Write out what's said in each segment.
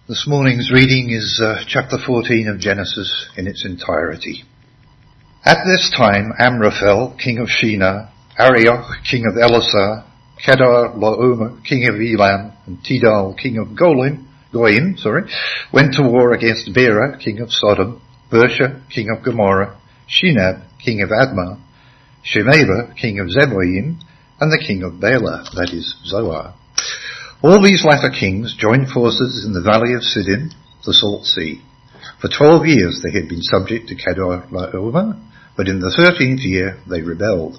This morning's reading is chapter 14 of Genesis in its entirety. At this time, Amraphel, king of Shinar, Arioch, king of Elasar, Kedar-Laomer, king of Elam, and Tidal, king of Goyim, went to war against Bera, king of Sodom, Bersha, king of Gomorrah, Shinab, king of Admah, Shemeba, king of Zeboim, and the king of Bela, that is, Zoar. All these latter kings joined forces in the valley of Siddim, the Salt Sea. For 12 years they had been subject to Kedar-Laomer, but in the 13th year they rebelled.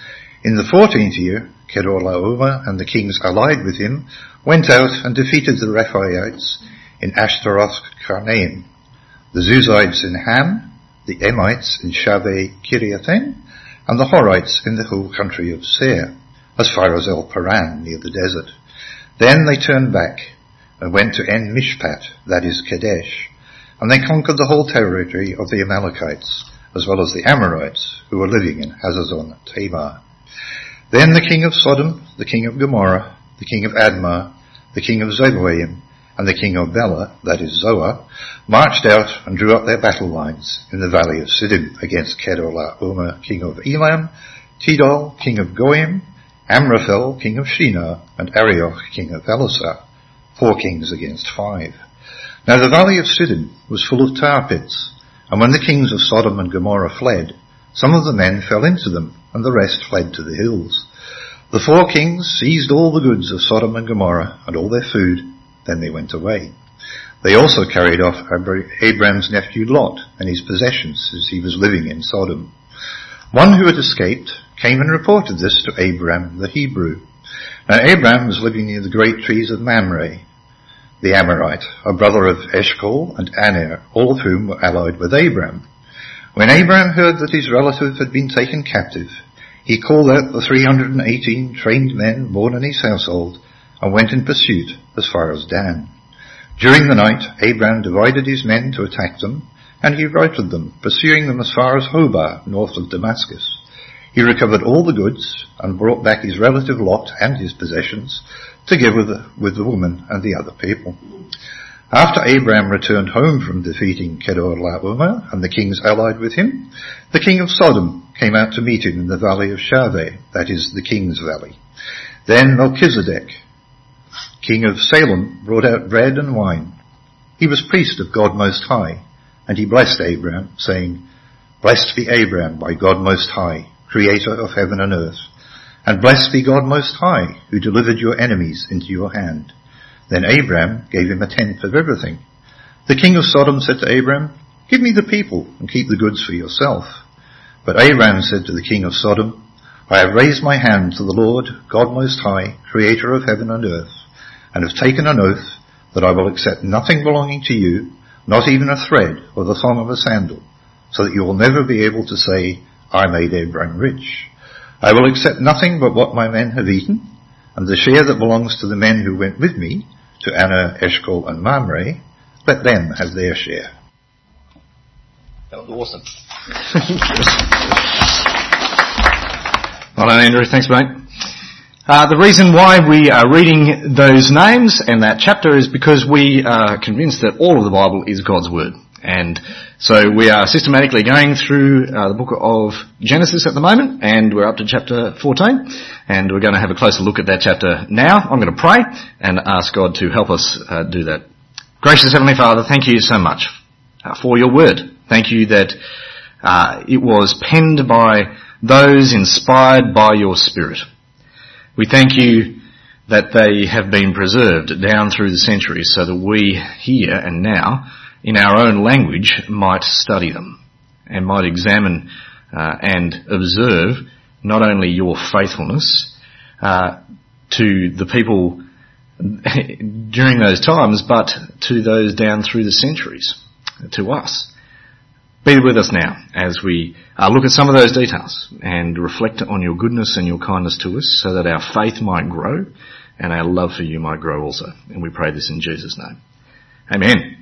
In the 14th year, Kedar-Laomer and the kings allied with him went out and defeated the Rephaites in Ashtaroth-Karnaim, the Zuzites in Ham, the Emites in Shaveh-Kiriathaim, and the Horites in the whole country of Seir, as far as El-Paran near the desert. Then they turned back and went to En-Mishpat, that is Kadesh, and they conquered the whole territory of the Amalekites, as well as the Amorites, who were living in Hazazon Tamar. Then the king of Sodom, the king of Gomorrah, the king of Admah, the king of Zeboim, and the king of Bela, that is Zoar, marched out and drew up their battle lines in the valley of Siddim against Kedar-Laomer, king of Elam, Tidal, king of Goyim, Amraphel, king of Shinar, and Arioch, king of Elasar, 4 kings against 5. Now the valley of Siddim was full of tar pits, and when the kings of Sodom and Gomorrah fled, some of the men fell into them, and the rest fled to the hills. The 4 kings seized all the goods of Sodom and Gomorrah, and all their food, then they went away. They also carried off Abram's nephew Lot and his possessions, as he was living in Sodom. One who had escaped came and reported this to Abram the Hebrew. Now Abram was living near the great trees of Mamre, the Amorite, a brother of Eshcol and Aner, all of whom were allied with Abram. When Abram heard that his relative had been taken captive, he called out the 318 trained men born in his household and went in pursuit as far as Dan. During the night, Abram divided his men to attack them, and he routed them, pursuing them as far as Hobah, north of Damascus. He recovered all the goods and brought back his relative Lot and his possessions, together with the woman and the other people. After Abram returned home from defeating Kedar-Laomer and the kings allied with him, the king of Sodom came out to meet him in the valley of Shaveh, that is, the king's valley. Then Melchizedek, king of Salem, brought out bread and wine. He was priest of God Most High, and he blessed Abram, saying, "Blessed be Abram by God Most High, creator of heaven and earth, and blessed be God Most High, who delivered your enemies into your hand." Then Abram gave him 1/10 of everything. The king of Sodom said to Abram, "Give me the people and keep the goods for yourself." But Abram said to the king of Sodom, "I have raised my hand to the Lord, God Most High, creator of heaven and earth, and have taken an oath that I will accept nothing belonging to you, not even a thread or the thong of a sandal, so that you will never be able to say, 'I made Abram rich.' I will accept nothing but what my men have eaten, and the share that belongs to the men who went with me, to Aner, Eshcol, and Mamre, let them have their share." That was awesome. Well done, Andrew. Thanks, mate. The reason why we are reading those names and that chapter is because we are convinced that all of the Bible is God's Word. And so we are systematically going through the book of Genesis at the moment, and we're up to chapter 14, and we're going to have a closer look at that chapter now. I'm going to pray and ask God to help us do that. Gracious Heavenly Father, thank you so much for your word. Thank you that it was penned by those inspired by your Spirit. We thank you that they have been preserved down through the centuries so that we here and now, in our own language, might study them and might examine and observe not only your faithfulness to the people during those times, but to those down through the centuries, to us. Be with us now as we look at some of those details and reflect on your goodness and your kindness to us so that our faith might grow and our love for you might grow also. And we pray this in Jesus' name. Amen.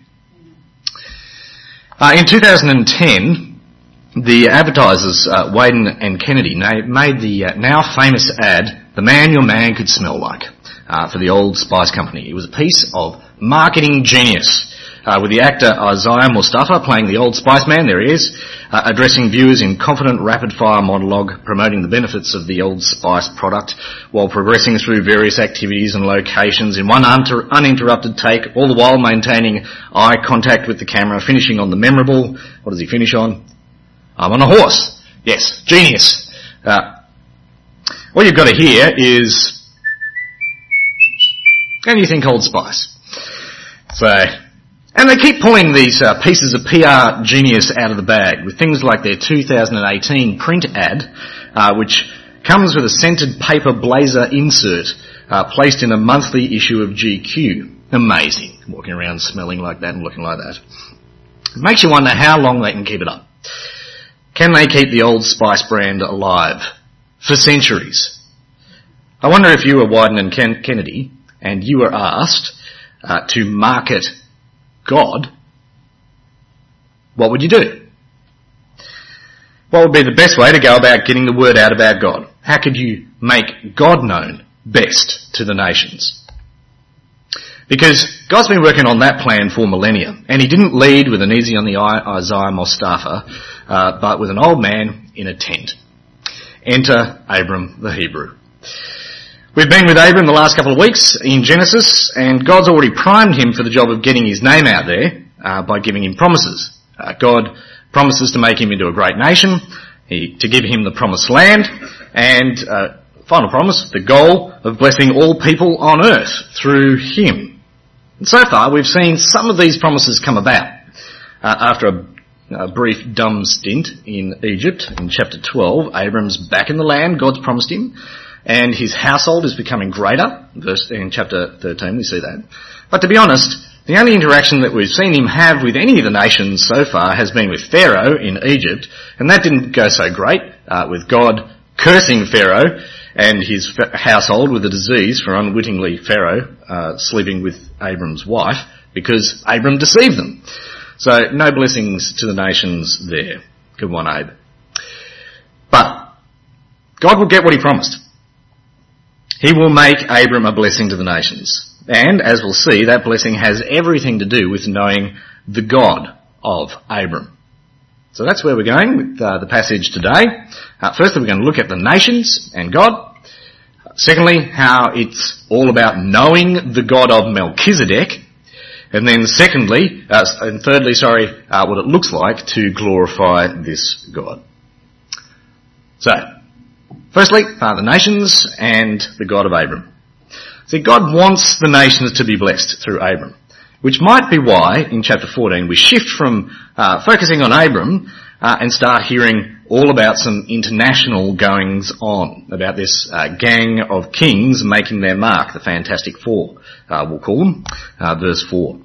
In 2010, the advertisers, Waden and Kennedy, made the now famous ad, "The Man Your Man Could Smell Like," for the Old Spice Company. It was a piece of marketing genius, with the actor Isaiah Mustafa playing the Old Spice man, there he is, addressing viewers in confident rapid-fire monologue, promoting the benefits of the Old Spice product while progressing through various activities and locations in one uninterrupted take, all the while maintaining eye contact with the camera, finishing on the memorable, what does he finish on? I'm on a horse. Yes, genius. What you've got to hear is, how do you think Old Spice? And they keep pulling these pieces of PR genius out of the bag with things like their 2018 print ad, which comes with a scented paper blazer insert placed in a monthly issue of GQ. Amazing, walking around smelling like that and looking like that. It makes you wonder how long they can keep it up. Can they keep the Old Spice brand alive for centuries? I wonder if you were Wyden and Kennedy and you were asked to market God, what would you do? What would be the best way to go about getting the word out about God? How could you make God known best to the nations? Because God's been working on that plan for millennia, and he didn't lead with an easy on the eye Isaiah Mustafa, but with an old man in a tent. Enter Abram the Hebrew. We've been with Abram the last couple of weeks in Genesis, and God's already primed him for the job of getting his name out there by giving him promises. God promises to make him into a great nation, to give him the promised land, and final promise, the goal of blessing all people on earth through him. And so far, we've seen some of these promises come about. After a brief dumb stint in Egypt, in chapter 12, Abram's back in the land God's promised him, and his household is becoming greater. In chapter 13 we see that. But to be honest, the only interaction that we've seen him have with any of the nations so far has been with Pharaoh in Egypt, and that didn't go so great, with God cursing Pharaoh and his household with a disease for unwittingly Pharaoh sleeping with Abram's wife because Abram deceived them. So no blessings to the nations there. Good one, Abe. But God will get what he promised. He will make Abram a blessing to the nations. And, as we'll see, that blessing has everything to do with knowing the God of Abram. So that's where we're going with the passage today. Firstly, we're going to look at the nations and God. Secondly, how it's all about knowing the God of Melchizedek. And then thirdly, what it looks like to glorify this God. So, firstly, the nations and the God of Abram. See, God wants the nations to be blessed through Abram, which might be why, in chapter 14, we shift from focusing on Abram and start hearing all about some international goings on, about this gang of kings making their mark, the Fantastic Four, we'll call them, verse 4.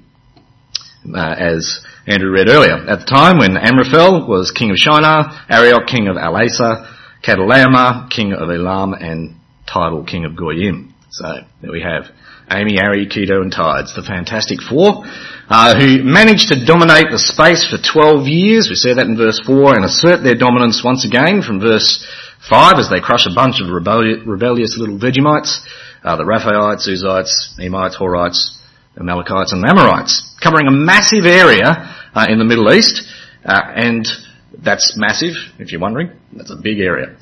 As Andrew read earlier, at the time when Amraphel was king of Shinar, Arioch king of Elasa, Chedorlaomer king of Elam, and Tidal king of Goyim. So there we have Amy, Ari, Keto and Tides, the Fantastic Four, who managed to dominate the space for 12 years. We see that in verse 4, and assert their dominance once again from verse 5 as they crush a bunch of rebellious little Vegemites, the Raphaites, Uzites, Emites, Horites, Amalekites and Amorites, covering a massive area in the Middle East, and that's massive, if you're wondering. That's a big area.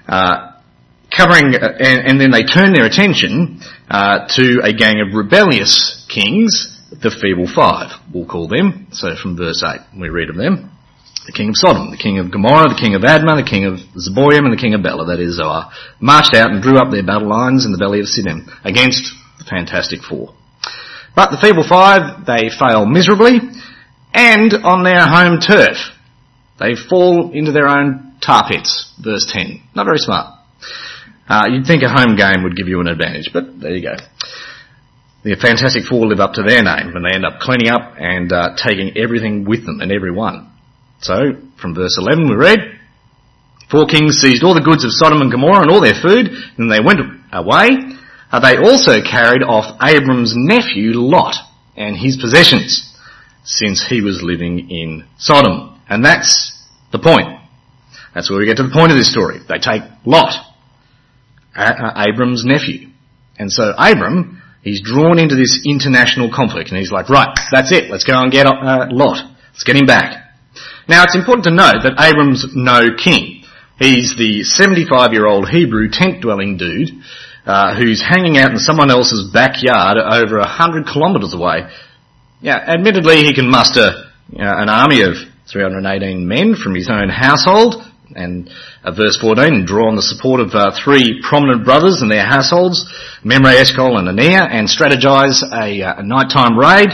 And then they turn their attention to a gang of rebellious kings, the Feeble Five, we'll call them. So from verse 8, we read of them. The king of Sodom, the king of Gomorrah, the king of Admah, the king of Zeboim, and the king of Bela, that is Zoar, marched out and drew up their battle lines in the valley of Siddim against the Fantastic Four. But the Feeble Five, they fail miserably, and on their home turf. They fall into their own tar pits, verse 10. Not very smart. You'd think a home game would give you an advantage, but there you go. The Fantastic Four live up to their name, and they end up cleaning up and taking everything with them and everyone. So, from verse 11 we read, 4 kings seized all the goods of Sodom and Gomorrah and all their food, and they went away. They also carried off Abram's nephew Lot and his possessions, since he was living in Sodom. And that's the point. That's where we get to the point of this story. They take Lot, Abram's nephew. And so Abram, He's drawn into this international conflict, and he's like, right, that's it, let's go and get Lot. Let's get him back. Now, it's important to note that Abram's no king. He's the 75-year-old Hebrew tent-dwelling dude who's hanging out in someone else's backyard over 100 kilometres away. Yeah, admittedly, he can muster an army of 318 men from his own household, and verse 14, draw on the support of three prominent brothers and their households, Memre, Eshcol and Aner, and strategise a nighttime raid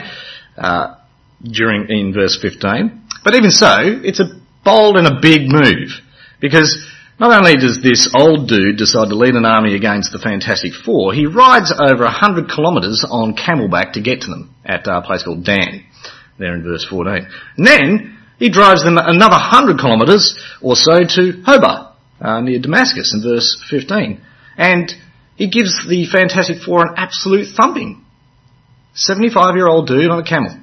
in verse 15. But even so, it's a bold and a big move, because not only does this old dude decide to lead an army against the Fantastic Four, he rides over 100 kilometres on camelback to get to them at a place called Dan, there in verse 14. And then he drives them another 100 kilometres or so to Hobah, near Damascus in verse 15. And he gives the Fantastic Four an absolute thumping. 75-year-old dude on a camel.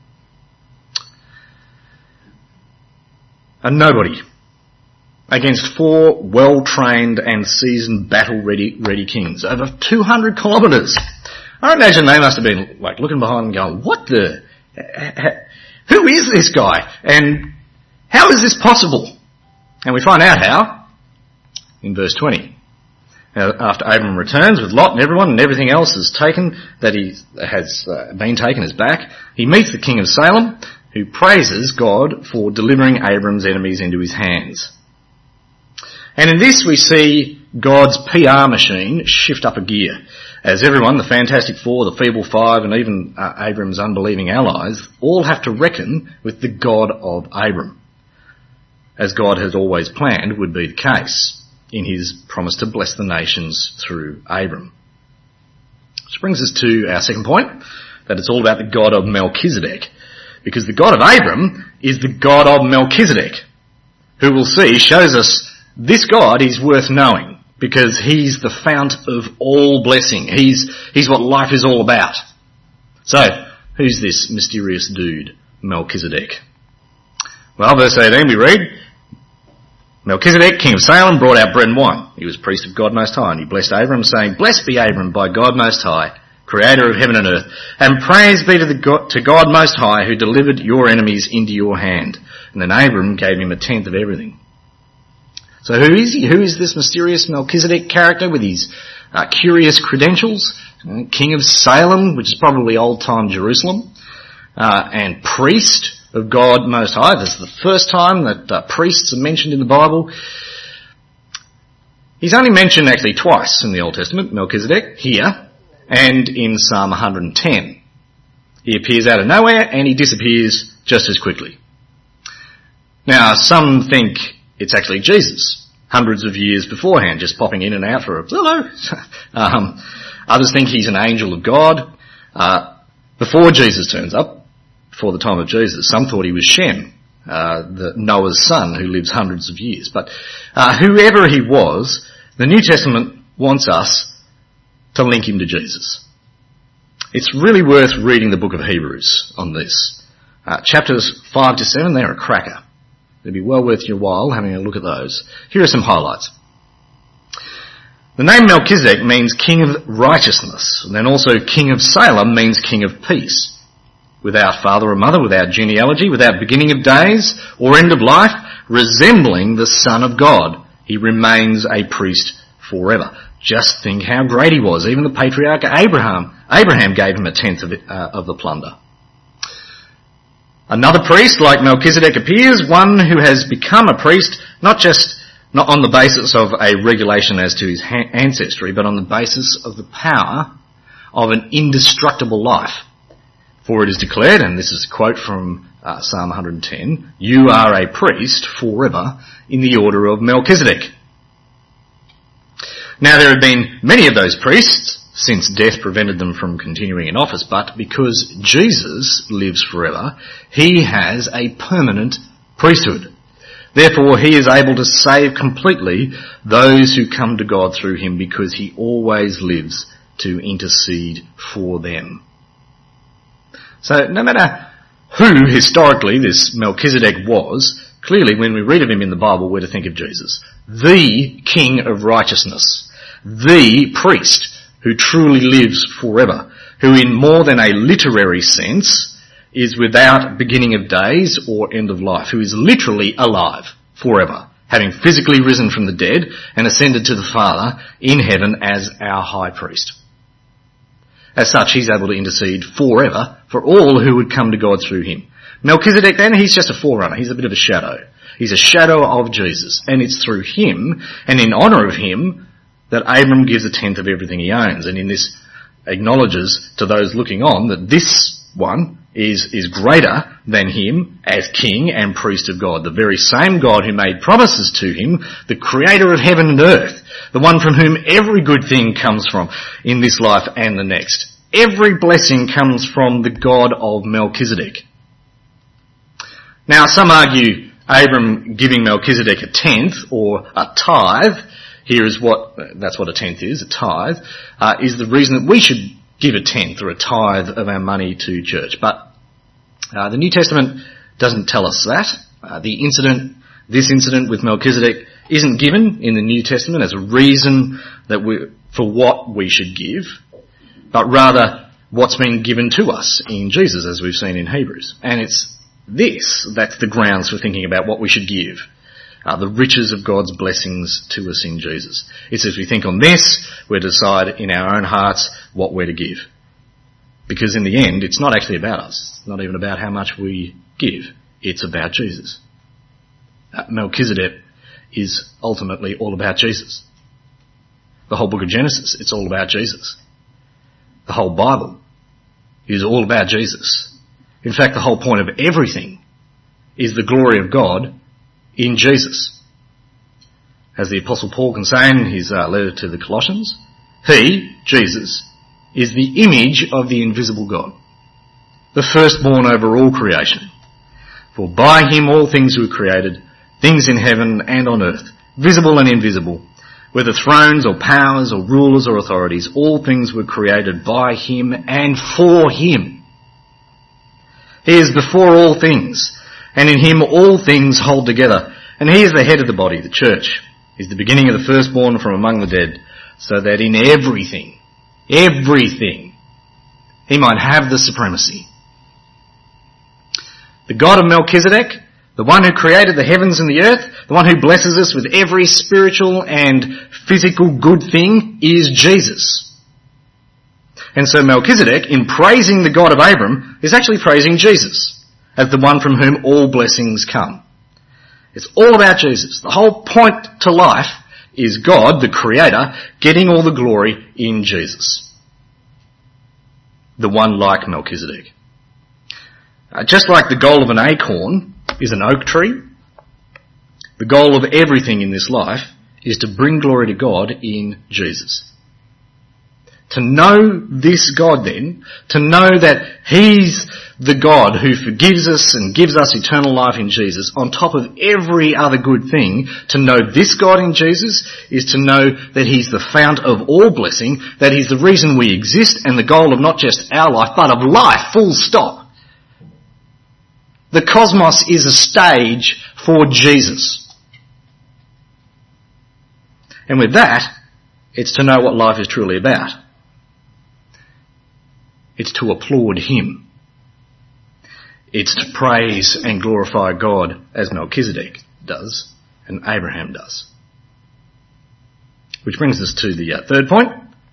A nobody against four well-trained and seasoned battle-ready kings over 200 kilometres. I imagine they must have been like looking behind and going, what the... Who is this guy? And how is this possible? And we find out how in verse 20. Now, after Abram returns with Lot and everyone and everything else is taken that he has been taken is back, he meets the king of Salem, who praises God for delivering Abram's enemies into his hands. And in this we see God's PR machine shift up a gear, as everyone, the Fantastic Four, the Feeble Five, and even Abram's unbelieving allies, all have to reckon with the God of Abram, as God has always planned would be the case in his promise to bless the nations through Abram. Which brings us to our second point, that it's all about the God of Melchizedek, because the God of Abram is the God of Melchizedek, who we'll see shows us this God is worth knowing, because he's the fount of all blessing. He's what life is all about. So, who's this mysterious dude, Melchizedek? Well, verse 18 we read, Melchizedek, king of Salem, brought out bread and wine. He was priest of God Most High, and he blessed Abram, saying, Blessed be Abram by God Most High, creator of heaven and earth, and praise be to God Most High, who delivered your enemies into your hand. And then Abram gave him a tenth of everything. So who is he? Who is this mysterious Melchizedek character with his curious credentials? King of Salem, which is probably old-time Jerusalem, and priest of God Most High. This is the first time that priests are mentioned in the Bible. He's only mentioned actually twice in the Old Testament, Melchizedek, here, and in Psalm 110. He appears out of nowhere and he disappears just as quickly. Now, some think it's actually Jesus, hundreds of years beforehand, just popping in and out for a hello. Others think he's an angel of God. Before Jesus turns up, before the time of Jesus, some thought he was Shem, the Noah's son who lives hundreds of years. But whoever he was, the New Testament wants us to link him to Jesus. It's really worth reading the book of Hebrews on this. Chapters 5 to 7, they're a cracker. It'd be well worth your while having a look at those. Here are some highlights. The name Melchizedek means king of righteousness, and then also king of Salem means king of peace. Without father or mother, without genealogy, without beginning of days or end of life, resembling the Son of God, he remains a priest forever. Just think how great he was. Even the patriarch Abraham gave him a tenth of the plunder. Another priest like Melchizedek appears, one who has become a priest not on the basis of a regulation as to his ancestry, but on the basis of the power of an indestructible life. For it is declared, and this is a quote from Psalm 110, you are a priest forever in the order of Melchizedek. Now there have been many of those priests since death prevented them from continuing in office, but because Jesus lives forever, he has a permanent priesthood. Therefore, he is able to save completely those who come to God through him, because he always lives to intercede for them. So no matter who historically this Melchizedek was, clearly when we read of him in the Bible, we're to think of Jesus, the King of righteousness, the priest who truly lives forever, who in more than a literary sense is without beginning of days or end of life, who is literally alive forever, having physically risen from the dead and ascended to the Father in heaven as our high priest. As such, he's able to intercede forever for all who would come to God through him. Melchizedek then, he's just a forerunner. He's a bit of a shadow. He's a shadow of Jesus. And it's through him and in honour of him that Abram gives a tenth of everything he owns. And in this acknowledges to those looking on that this one is greater than him as king and priest of God. The very same God who made promises to him, the creator of heaven and earth, the one from whom every good thing comes from in this life and the next. Every blessing comes from the God of Melchizedek. Now, some argue Abram giving Melchizedek a tenth or a tithe, that's what a tenth is, a tithe, is the reason that we should give a tenth or a tithe of our money to church. But the New Testament doesn't tell us that. This incident with Melchizedek isn't given in the New Testament as a reason for what we should give, but rather what's been given to us in Jesus, as we've seen in Hebrews. And it's that's the grounds for thinking about what we should give. The riches of God's blessings to us in Jesus. It's as we think on this, we decide in our own hearts what we're to give. Because in the end, it's not actually about us. It's not even about how much we give. It's about Jesus. Melchizedek is ultimately all about Jesus. The whole book of Genesis, it's all about Jesus. The whole Bible is all about Jesus. In fact, the whole point of everything is the glory of God in Jesus. As the Apostle Paul can say in his letter to the Colossians, he, Jesus, is the image of the invisible God, the firstborn over all creation. For by him all things were created, things in heaven and on earth, visible and invisible, whether thrones or powers or rulers or authorities, all things were created by him and for him. He is before all things, and in him all things hold together. And he is the head of the body, the church. He is the beginning of the firstborn from among the dead, so that in everything, he might have the supremacy. The God of Melchizedek, the one who created the heavens and the earth, the one who blesses us with every spiritual and physical good thing, is Jesus. And so Melchizedek, in praising the God of Abram, is actually praising Jesus as the one from whom all blessings come. It's all about Jesus. The whole point to life is God, the Creator, getting all the glory in Jesus. The one like Melchizedek. Just like the goal of an acorn is an oak tree, the goal of everything in this life is to bring glory to God in Jesus. To know this God then, to know that he's the God who forgives us and gives us eternal life in Jesus, on top of every other good thing, to know this God in Jesus is to know that he's the fount of all blessing, that he's the reason we exist and the goal of not just our life, but of life, full stop. The cosmos is a stage for Jesus. And with that, it's to know what life is truly about. It's to applaud him. It's to praise and glorify God as Melchizedek does and Abraham does. Which brings us to the third point.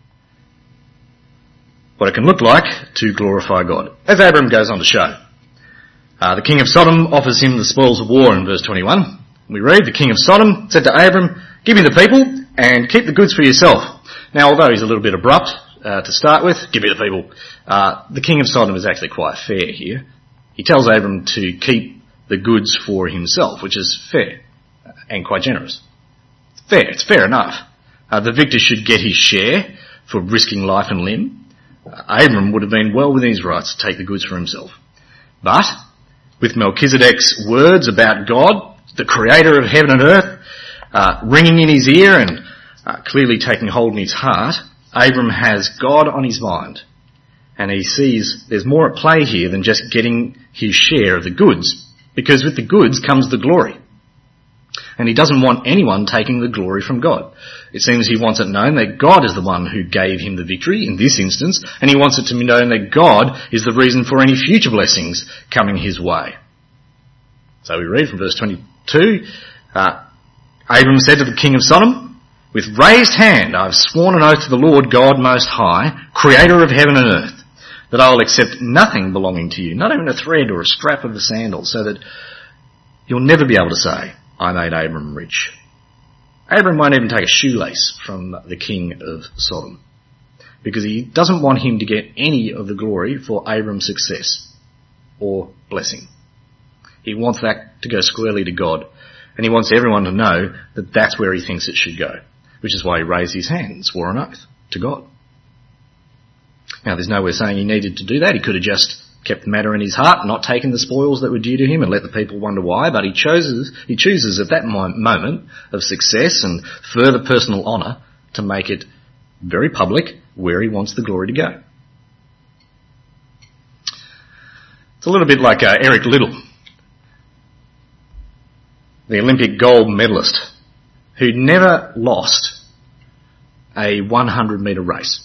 What it can look like to glorify God. As Abraham goes on to show. The king of Sodom offers him the spoils of war in verse 21. We read, the king of Sodom said to Abram, give me the people and keep the goods for yourself. Now, although he's a little bit abrupt to start with, give me the people. The king of Sodom is actually quite fair here. He tells Abram to keep the goods for himself, which is fair and quite generous. It's fair enough. The victor should get his share for risking life and limb. Abram would have been well within his rights to take the goods for himself. But with Melchizedek's words about God, the creator of heaven and earth, ringing in his ear and clearly taking hold in his heart, Abram has God on his mind. And he sees there's more at play here than just getting his share of the goods, because with the goods comes the glory. And he doesn't want anyone taking the glory from God. It seems he wants it known that God is the one who gave him the victory in this instance, and he wants it to be known that God is the reason for any future blessings coming his way. So we read from verse 22, Abram said to the king of Sodom, "With raised hand I have sworn an oath to the Lord God Most High, creator of heaven and earth, that I will accept nothing belonging to you, not even a thread or a strap of a sandal, so that you'll never be able to say, I made Abram rich." Abram won't even take a shoelace from the king of Sodom, because he doesn't want him to get any of the glory for Abram's success or blessing. He wants that to go squarely to God, and he wants everyone to know that that's where he thinks it should go, which is why he raised his hand and swore an oath to God. Now, there's nowhere saying he needed to do that. He could have just kept the matter in his heart, not taken the spoils that were due to him and let the people wonder why, but he chooses at that moment of success and further personal honour to make it very public where he wants the glory to go. It's a little bit like Eric Liddell, the Olympic gold medalist, who never lost a 100-metre race.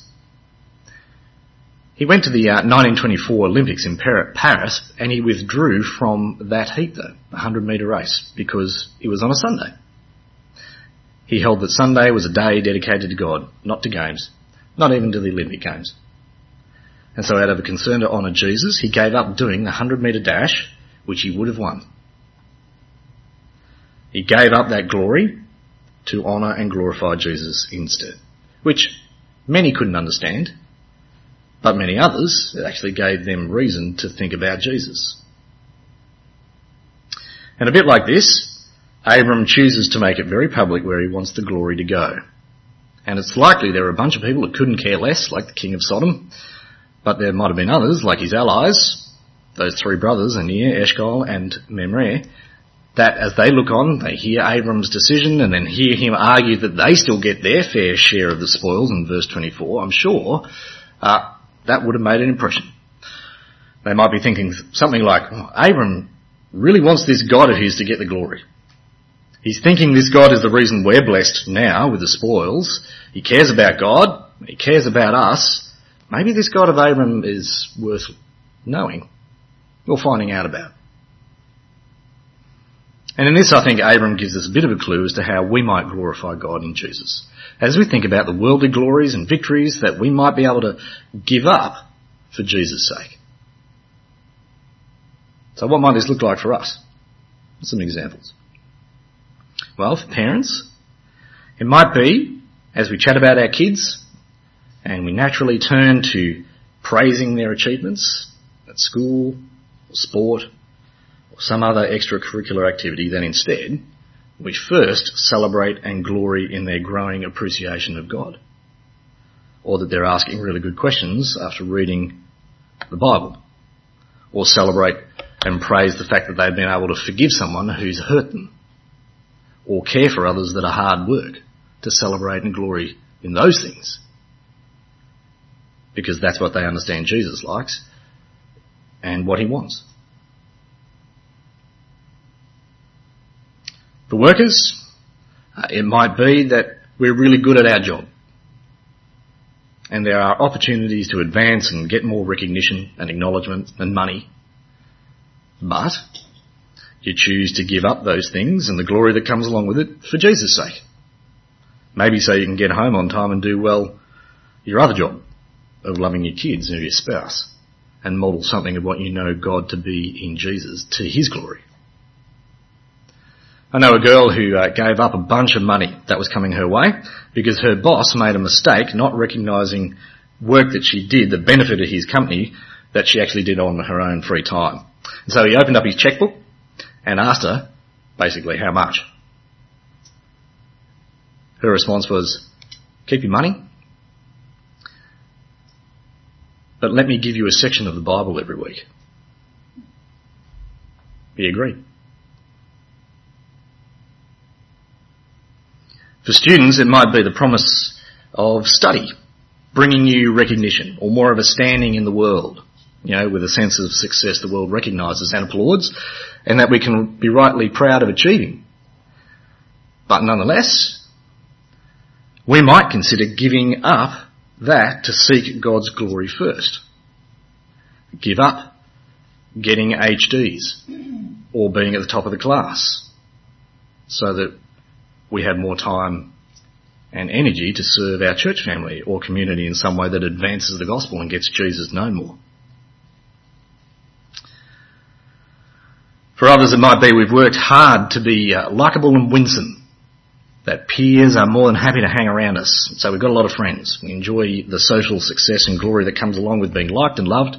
He went to the 1924 Olympics in Paris, and he withdrew from that heat, though, the 100-metre race, because it was on a Sunday. He held that Sunday was a day dedicated to God, not to games, not even to the Olympic Games. And so out of a concern to honour Jesus, he gave up doing the 100-metre dash, which he would have won. He gave up that glory to honour and glorify Jesus instead, which many couldn't understand, but many others, it actually gave them reason to think about Jesus. And a bit like this, Abram chooses to make it very public where he wants the glory to go. And it's likely there were a bunch of people that couldn't care less, like the king of Sodom, but there might have been others, like his allies, those three brothers, Aner, Eshcol and Mamre, that as they look on, they hear Abram's decision and then hear him argue that they still get their fair share of the spoils in verse 24, I'm sure that would have made an impression. They might be thinking something like, Abram really wants this God of his to get the glory. He's thinking this God is the reason we're blessed now with the spoils. He cares about God. He cares about us. Maybe this God of Abram is worth knowing or finding out about. And in this, I think Abram gives us a bit of a clue as to how we might glorify God in Jesus, as we think about the worldly glories and victories that we might be able to give up for Jesus' sake. So what might this look like for us? Some examples. Well, for parents, it might be, as we chat about our kids, and we naturally turn to praising their achievements at school, or sport, or some other extracurricular activity, then instead we first celebrate and glory in their growing appreciation of God, or that they're asking really good questions after reading the Bible, or celebrate and praise the fact that they've been able to forgive someone who's hurt them, or care for others that are hard work, to celebrate and glory in those things, because that's what they understand Jesus likes and what he wants. For workers, it might be that we're really good at our job, and there are opportunities to advance and get more recognition and acknowledgement and money, but you choose to give up those things and the glory that comes along with it for Jesus' sake. Maybe so you can get home on time and do well your other job of loving your kids and your spouse, and model something of what you know God to be in Jesus to his glory. I know a girl who gave up a bunch of money that was coming her way because her boss made a mistake not recognising work that she did that benefited his company that she actually did on her own free time. And so he opened up his chequebook and asked her, basically, how much? Her response was, keep your money, but let me give you a section of the Bible every week. He agreed. For students, it might be the promise of study, bringing you recognition, or more of a standing in the world, with a sense of success the world recognises and applauds, and that we can be rightly proud of achieving. But nonetheless, we might consider giving up that to seek God's glory first. Give up getting HDs or being at the top of the class so that we have more time and energy to serve our church family or community in some way that advances the gospel and gets Jesus known more. For others, it might be we've worked hard to be likeable and winsome, that peers are more than happy to hang around us. So we've got a lot of friends. We enjoy the social success and glory that comes along with being liked and loved,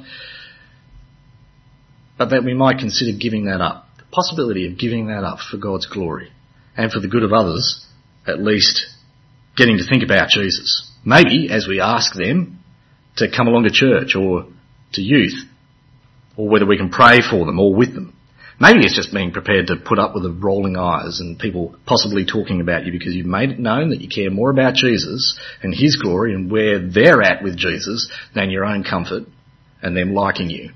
but that we might consider giving that up, the possibility of giving that up for God's glory and for the good of others, at least getting to think about Jesus. Maybe as we ask them to come along to church or to youth, or whether we can pray for them or with them. Maybe it's just being prepared to put up with the rolling eyes and people possibly talking about you because you've made it known that you care more about Jesus and his glory and where they're at with Jesus than your own comfort and them liking you.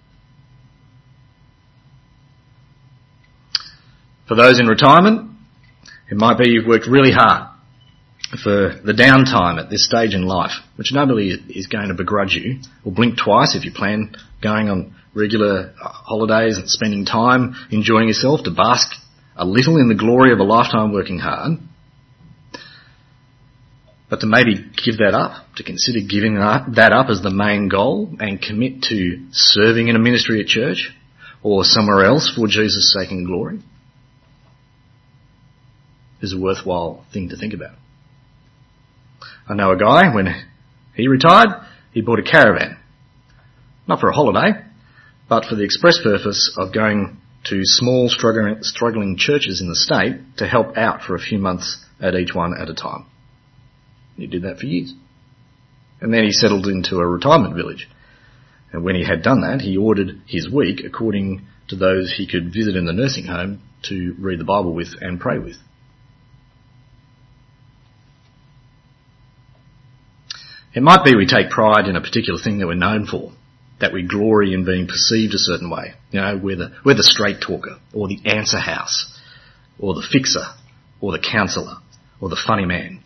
For those in retirement, it might be you've worked really hard for the downtime at this stage in life, which nobody is going to begrudge you, or blink twice if you plan going on regular holidays and spending time enjoying yourself to bask a little in the glory of a lifetime working hard. But to maybe give that up, to consider giving that up as the main goal and commit to serving in a ministry at church or somewhere else for Jesus' sake and glory is a worthwhile thing to think about. I know a guy, when he retired, he bought a caravan. Not for a holiday, but for the express purpose of going to small struggling churches in the state to help out for a few months at each one at a time. He did that for years. And then he settled into a retirement village. And when he had done that, he ordered his week according to those he could visit in the nursing home to read the Bible with and pray with. It might be we take pride in a particular thing that we're known for, that we glory in being perceived a certain way. You know, we're the straight talker, or the answer house, or the fixer, or the counsellor, or the funny man.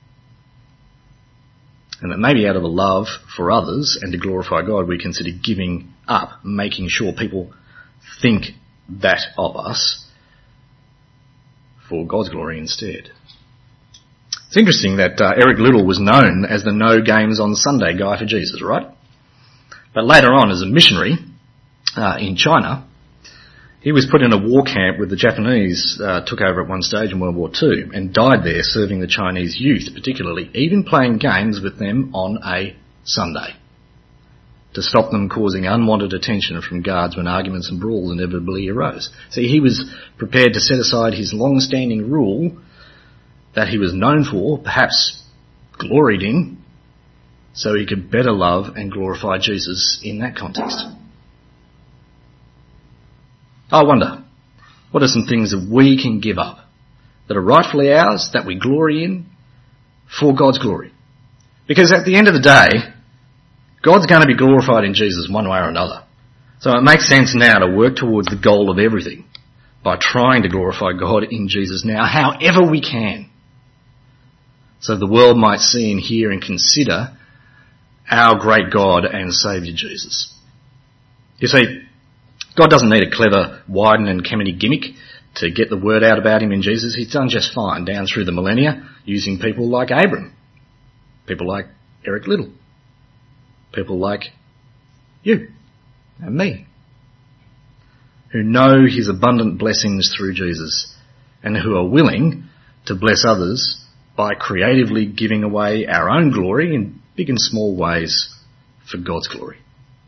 And that maybe out of a love for others and to glorify God, we consider giving up, making sure people think that of us for God's glory instead. It's interesting that Eric Liddell was known as the no games on Sunday guy for Jesus, right? But later on, as a missionary in China, he was put in a war camp with the Japanese, took over at one stage in World War II, and died there serving the Chinese youth, particularly, even playing games with them on a Sunday, to stop them causing unwanted attention from guards when arguments and brawls inevitably arose. See, he was prepared to set aside his long-standing rule that he was known for, perhaps gloried in, so he could better love and glorify Jesus in that context. I wonder, what are some things that we can give up that are rightfully ours, that we glory in, for God's glory? Because at the end of the day, God's going to be glorified in Jesus one way or another. So it makes sense now to work towards the goal of everything by trying to glorify God in Jesus now, however we can, so the world might see and hear and consider our great God and Saviour Jesus. You see, God doesn't need a clever Wyden and Kennedy gimmick to get the word out about him in Jesus. He's done just fine down through the millennia using people like Abram, people like Eric Liddell, people like you and me, who know his abundant blessings through Jesus and who are willing to bless others by creatively giving away our own glory in big and small ways for God's glory.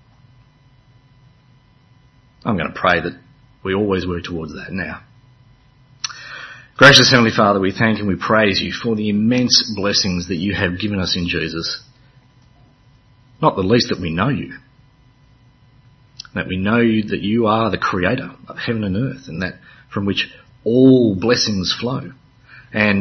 I'm going to pray that we always work towards that now. Gracious Heavenly Father, we thank and we praise you for the immense blessings that you have given us in Jesus. Not the least that we know you. That we know that you are the creator of heaven and earth and that from which all blessings flow. And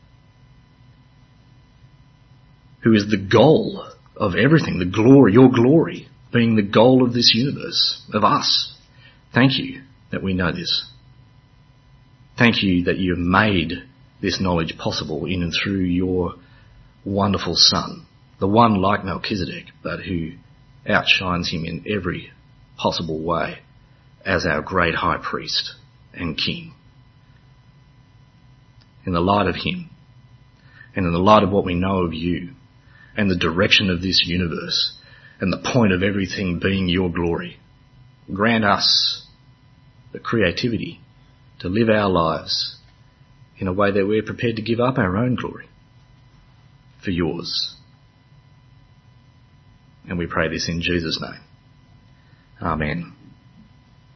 who is the goal of everything, the glory, your glory, being the goal of this universe, of us. Thank you that we know this. Thank you that you have made this knowledge possible in and through your wonderful Son, the one like Melchizedek, but who outshines him in every possible way as our great high priest and king. In the light of him, and in the light of what we know of you, and the direction of this universe, and the point of everything being your glory, grant us the creativity to live our lives in a way that we're prepared to give up our own glory for yours. And we pray this in Jesus' name. Amen.